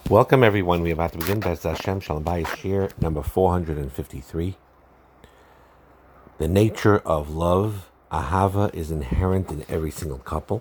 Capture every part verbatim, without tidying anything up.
Welcome, everyone. We are about to begin Bez Hashem Shalom Bayis Shir number four hundred fifty-three. The nature of love, ahava, is inherent in every single couple.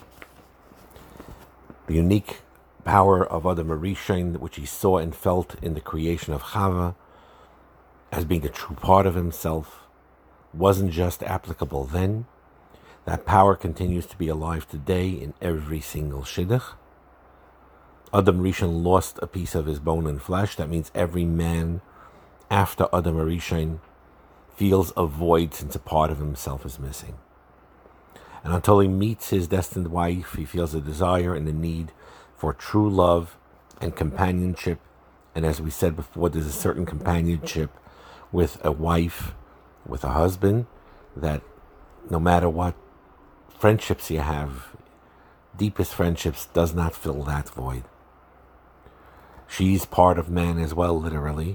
The unique power of Adam Arishain, which he saw and felt in the creation of Chava as being a true part of himself, wasn't just applicable then. That power continues to be alive today in every single shidduch. Adam Rishon lost a piece of his bone and flesh. That means every man after Adam Rishon feels a void since a part of himself is missing. And until he meets his destined wife, he feels a desire and a need for true love and companionship. And as we said before, there's a certain companionship with a wife, with a husband, that no matter what friendships you have, deepest friendships does not fill that void. She's part of man as well, literally.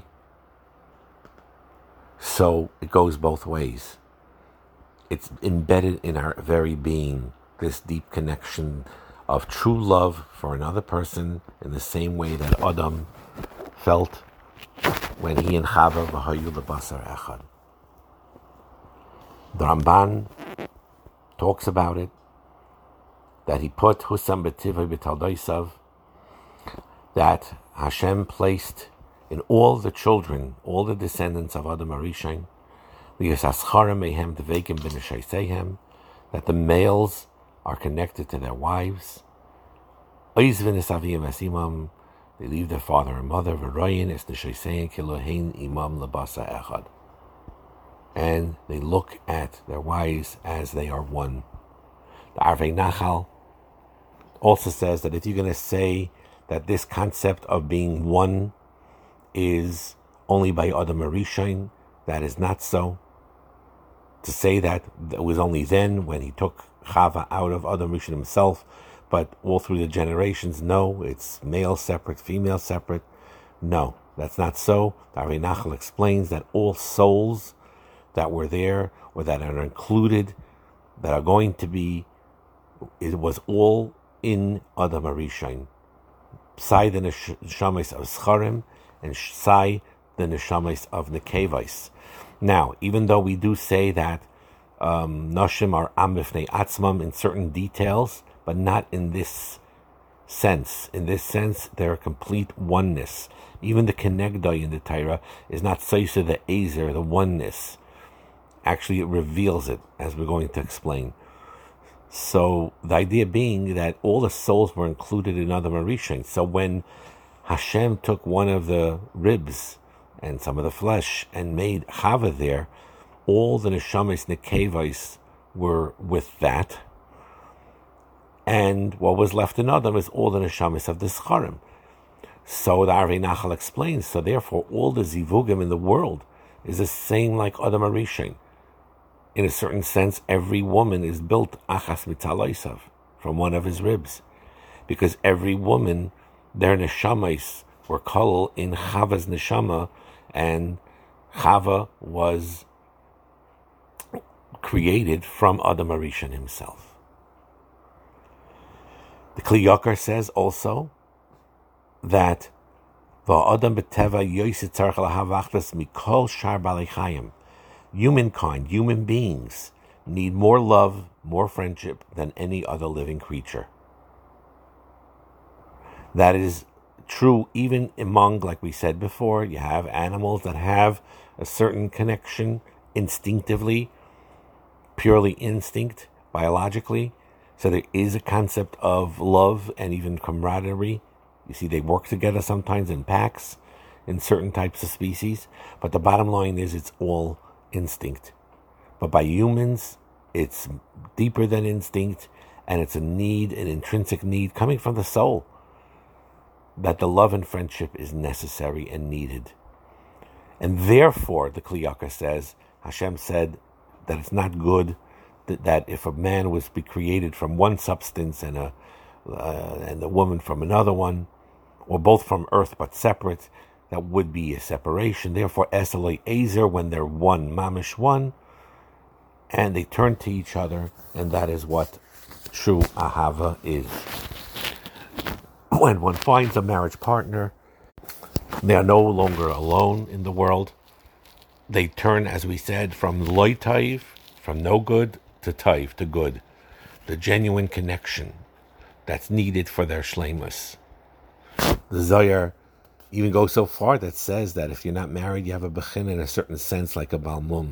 So it goes both ways. It's embedded in our very being, this deep connection of true love for another person in the same way that Adam felt when he and Chava v'hayu lebasar echad. The Ramban talks about it, that he put Husam b'tivay b'taldaisav, that Hashem placed in all the children, all the descendants of Adam Arishain, that the males are connected to their wives. They leave their father and mother, and they look at their wives as they are one. The Arvei Nachal also says that if you're going to say that this concept of being one is only by Adam Arishain, that is not so. To say that it was only then when he took Chava out of Adam Arishain himself, but all through the generations, no, it's male separate, female separate. No, that's not so. The Arvei Nachal explains that all souls that were there or that are included, that are going to be, it was all in Adam Arishain. Sai the neshamis of Scharim, and Sai the neshamis of Nekevais. Now, even though we do say that um, Nashim are Am B'fnei Atzmam in certain details, but not in this sense. In this sense, they're a complete oneness. Even the Kenegdai in the Torah is not Saisa the Ezer, the oneness. Actually, it reveals it, as we're going to explain. So the idea being that all the souls were included in Adam Arishain. So when Hashem took one of the ribs and some of the flesh and made Chava there, all the neshamis nekevais were with that. And what was left in Adam is all the neshamis of the Scharim. So the Arvei Nachal explains, so therefore all the zivugim in the world is the same like Adam Arishain. In a certain sense, every woman is built achas mitzalaisav, from one of his ribs, because every woman, their neshamais were kol in Chava's neshama, and Chava was created from Adam Arishain himself. The Kli Yakar says also that va'adam b'teva yoyse tzarich lahavachtas mikol shar balei chayim. Humankind, human beings, need more love, more friendship than any other living creature. That is true even among, like we said before, you have animals that have a certain connection instinctively, purely instinct, biologically. So there is a concept of love and even camaraderie. You see, they work together sometimes in packs in certain types of species. But the bottom line is it's all instinct. But by humans, it's deeper than instinct, and it's a need, an intrinsic need coming from the soul, that the love and friendship is necessary and needed. And therefore, the Kli Yakar says, Hashem said that it's not good that, that if a man was be created from one substance and a uh, and a woman from another one, or both from earth but separate, that would be a separation. Therefore, Esalei Ezer, when they're one, Mamish one, and they turn to each other, and that is what true Ahava is. when one finds a marriage partner, they are no longer alone in the world. They turn, as we said, from loy taiv, from no good, to taiv, to good. The genuine connection that's needed for their shleimus. The Zohar even goes so far that says that if you're not married, you have a bechin in a certain sense, like a balmum.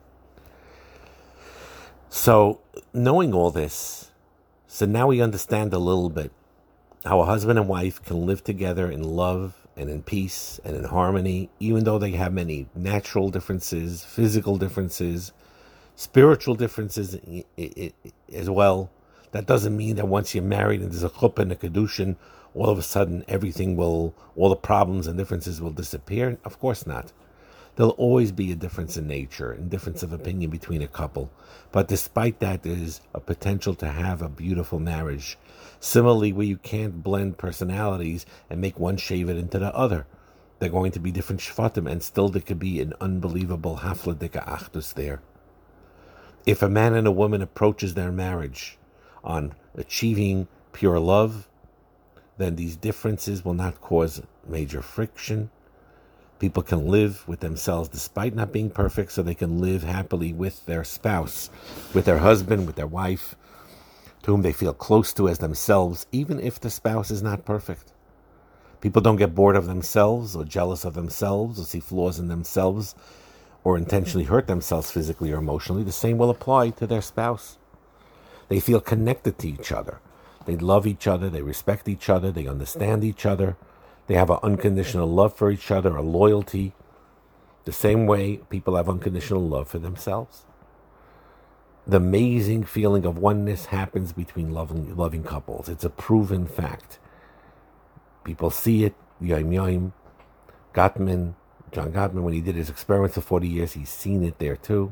So, knowing all this, so now we understand a little bit how a husband and wife can live together in love and in peace and in harmony, even though they have many natural differences, physical differences, spiritual differences as well. That doesn't mean that once you're married and there's a chuppah and a kedushin, all of a sudden everything will, all the problems and differences will disappear. Of course not. There'll always be a difference in nature and difference of opinion between a couple. But despite that, there is a potential to have a beautiful marriage. Similarly, where you can't blend personalities and make one shavet into the other. They're going to be different shvatim, and still there could be an unbelievable hafladika achdus there. If a man and a woman approaches their marriage on achieving pure love, then these differences will not cause major friction. People can live with themselves despite not being perfect, so they can live happily with their spouse, with their husband, with their wife, to whom they feel close to as themselves, even if the spouse is not perfect. People don't get bored of themselves or jealous of themselves or see flaws in themselves or intentionally hurt themselves physically or emotionally. The same will apply to their spouse. They feel connected to each other. They love each other. They respect each other. They understand each other. They have an unconditional love for each other, a loyalty. The same way people have unconditional love for themselves. The amazing feeling of oneness happens between loving, loving couples. It's a proven fact. People see it. Yom Yom, Gottman, John Gottman, when he did his experiments for forty years, he's seen it there too.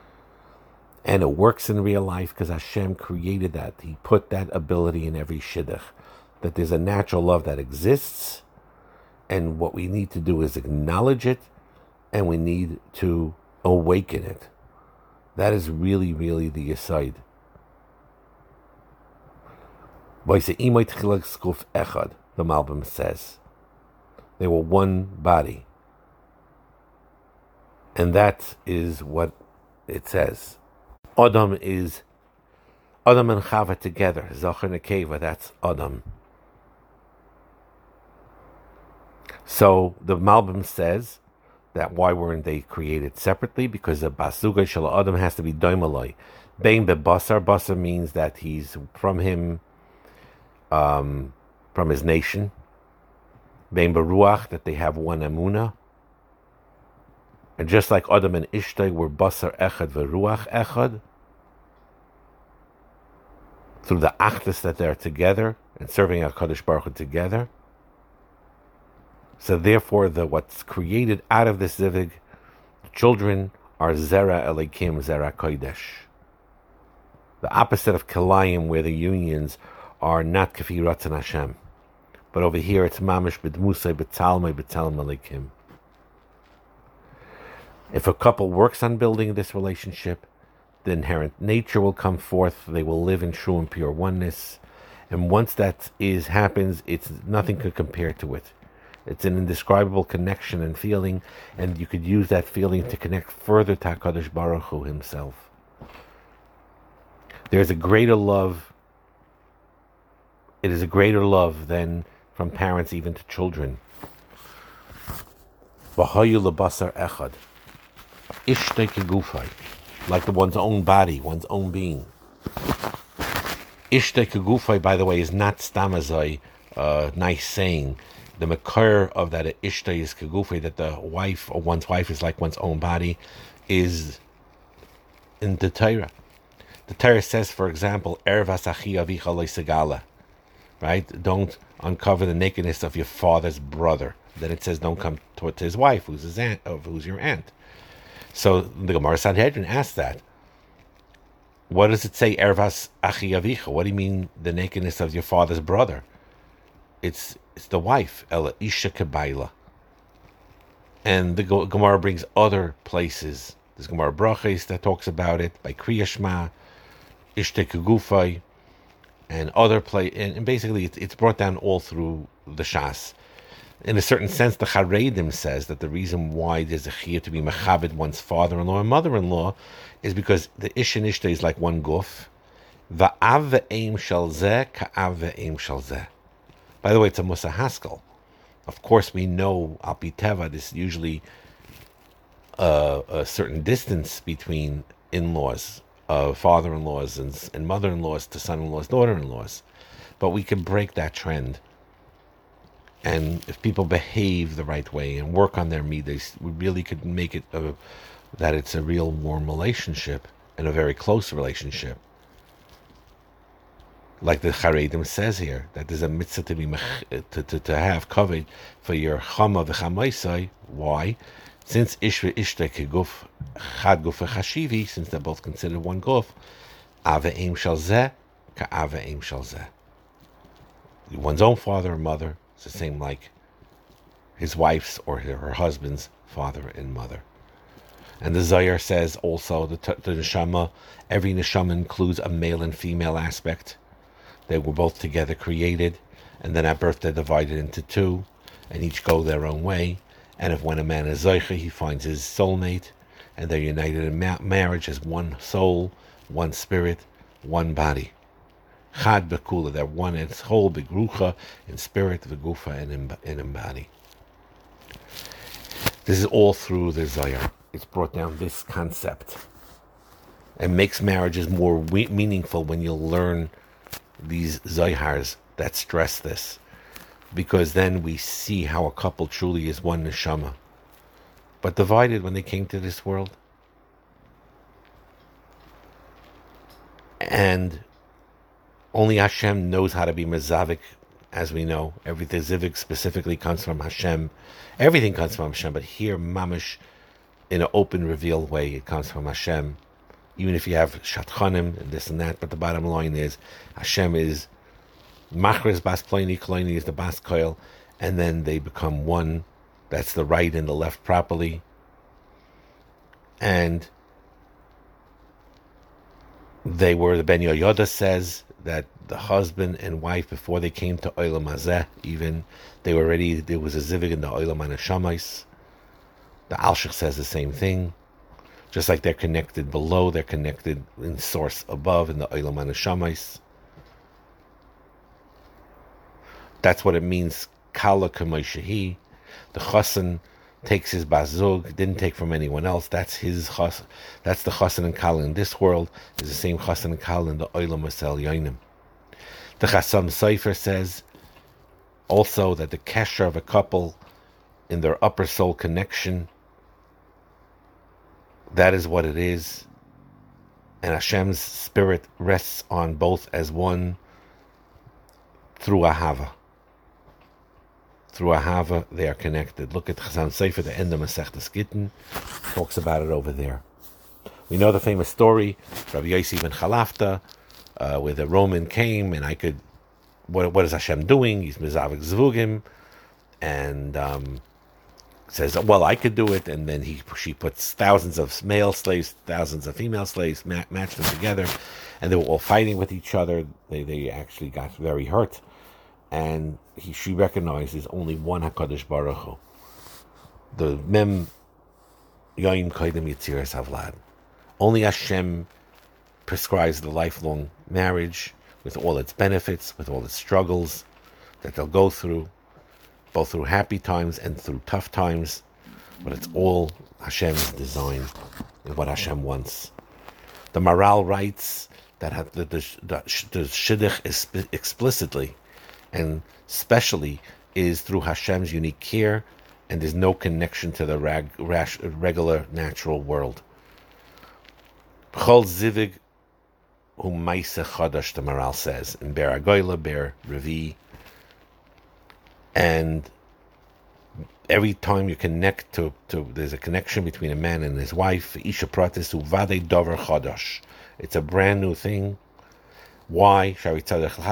And it works in real life because Hashem created that. He put that ability in every shidduch. That there's a natural love that exists. And what we need to do is acknowledge it. And we need to awaken it. That is really, really the aside. The Malbim says. They were one body. And that is what it says. Adam is Adam and Chava together. Zachar Nekeva, that's Adam. So the Malbim says that why weren't they created separately? Because the Basuga Shal Adam has to be Doimaloi. Bein Bebasar, Basar means that he's from him, um, from his nation. Bein Beruach, that they have one Emunah. And just like Adam and Ishtay were Basar Echad Veruach Echad, through the Achdus that they're together and serving HaKadosh Baruch Hu together. So therefore, the what's created out of this zivig, the children are Zera Elikim, Zera Kodesh. The opposite of Kilayim, where the unions are not Kafi Ratzon Hashem. But over here it's Mamish B'dmusay B'talmay B'talm Elikim. If a couple works on building this relationship, the inherent nature will come forth. They will live in true and pure oneness. And once that is happens, it's nothing could compare to it. It's an indescribable connection and feeling, and you could use that feeling to connect further to HaKadosh Baruch Hu himself. There's a greater love. It is a greater love than from parents even to children. V'hayu lebasar echad. Ishtay kegufay. Like the one's own body, one's own being. Ishtay kegufay, by the way, is not stamazai, uh, nice saying. The makar of that ishtay is kegufay, that the wife or one's wife is like one's own body, is in the Torah. The Torah says, for example, ervas achi avicha lo segala, right? Don't uncover the nakedness of your father's brother. Then it says, don't come to his wife, who's his aunt, or who's your aunt. So the Gemara Sanhedrin asks that. What does it say, ervas achi avicha? What do you mean, the nakedness of your father's brother? It's it's the wife, ela isha kebaila. And the Gemara brings other places. There's Gemara Brachos that talks about it by Kriya Shema, Ishtay kegufay. and other play, and, and basically it's, it's brought down all through the Shas. In a certain sense, the Charedim says that the reason why there's a chiyuv to be mechabed one's father-in-law and mother-in-law is because the ish and ishta is like one guf. Va'av ve'em shel zeh ka'av ve'em shel zeh. By the way, it's a Musa Haskell. Of course, we know al pi teva, there's usually uh, a certain distance between in-laws, uh, father-in-laws and, and mother-in-laws to son-in-laws, daughter-in-laws. But we can break that trend. And if people behave the right way and work on their midas, we really could make it a, that it's a real warm relationship and a very close relationship. Like the Charedim says here, that there's a mitzvah to be to, to, to have covered for your chama v'chamaisai. Why? Since ishva ishta keguf chad guf chashivi, since they're both considered one guf, ava aim shal zeh ka ava aim shal zeh. One's own father and mother is the same like his wife's or her husband's father and mother. And the Zohar says also the, the neshama, every neshama includes a male and female aspect. They were both together created, and then at birth they're divided into two, and each go their own way. And if when a man is Zoicha, he finds his soulmate, and they're united in ma- marriage as one soul, one spirit, one body. Chad bekula, they're one in whole, begrucha, in spirit, begufa, and in, and in body. This is all through the Zohar. It's brought down this concept. It makes marriages more we- meaningful when you learn these Zohars that stress this, because then we see how a couple truly is one neshama, but divided when they came to this world. And only Hashem knows how to be mezavik, as we know. Everything zivik specifically comes from Hashem. Everything comes from Hashem, but here, mamish, in an open, revealed way, it comes from Hashem. Even if you have shatchanim and this and that, but the bottom line is Hashem is machris bas ploini, kloini is the bas koil, and then they become one. That's the right and the left properly. And they were, the Ben Yoyoda says that the husband and wife, before they came to Olam Hazeh, even, they were already, there was a zivig in the Olam HaNeshamais. The Alshich says the same thing. Just like they're connected below, they're connected in source above in the Olam HaNeshamais. That's what it means, Kala K'moshehi. The Chassan takes his bazug, didn't take from anyone else. That's his chas. That's the Chassan and Kala in this world. Is the same Chassan and Kala in the Olam Asel Yoinim. The Chassam Sofer says also that the kesher of a couple in their upper soul connection, that is what it is. And Hashem's spirit rests on both as one through Ahava. Through Ahava, they are connected. Look at Chazan Sofer, the end of Masechtas Gittin, talks about it over there. We know the famous story, Rabbi Yossi ben Chalafta, uh, where the Roman came, and I could, what, what is Hashem doing? He's Mizavik Zvugim, and um, says, well, I could do it, and then he she puts thousands of male slaves, thousands of female slaves, ma- matched them together, and they were all fighting with each other. They they actually got very hurt, and he she recognizes only one Hakadosh Baruch Hu, the Mem Yoim Kodim Yitziras Havlad. Only Hashem prescribes the lifelong marriage with all its benefits, with all its struggles that they'll go through, both through happy times and through tough times, but it's all Hashem's design and what Hashem wants. The Maral writes that the, the, the, the Shidduch is explicitly and specially is through Hashem's unique care, and there's no connection to the rag, rash, regular natural world. B'chol zivig hu ma'aseh chadash, the Maral says in Ber Agoyla, Ber Revi. And every time you connect to, to, there's a connection between a man and his wife. Isha pratis uvadei dover chadash. It's a brand new thing. Why? You have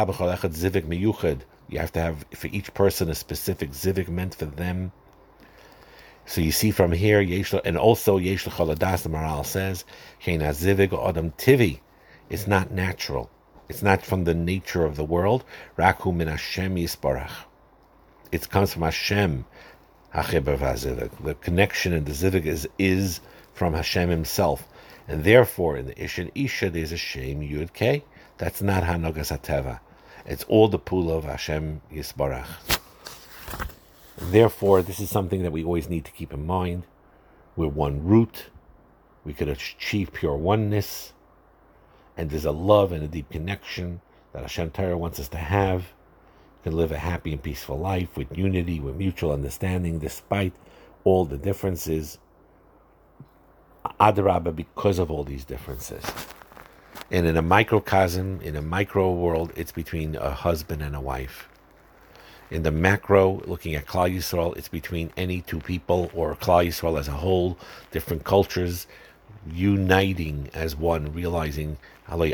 to have for each person a specific zivik meant for them. So you see from here, and also Yesh l'chol hadas, the Maral says, Shein hazivik adam tivi. It's not natural. It's not from the nature of the world. Raku min Hashem yisbarach. It comes from Hashem. The connection in the zivug is, is from Hashem Himself. And therefore, in the Ish and Isha, there's a Shem Yud K. That's not Hanogas HaTeva. It's all the Pula of Hashem Yisbarach. Therefore, this is something that we always need to keep in mind. We're one root. We could achieve pure oneness. And there's a love and a deep connection that Hashem Torah wants us to have. We can live a happy and peaceful life with unity, with mutual understanding, despite all the differences. Adarabah, because of all these differences. And in a microcosm, in a micro world, it's between a husband and a wife. In the macro, looking at Klal Yisrael, it's between any two people or Klal Yisrael as a whole, different cultures, uniting as one, realizing we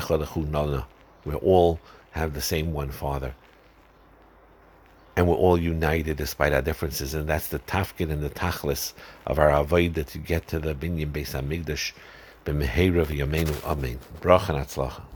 all have the same one Father. And we're all united despite our differences. And that's the tafkid and the tachlis of our avodah to get to the binyan Beis HaMikdash. B'mehera v'yameinu amen. Bracha and atzlacha.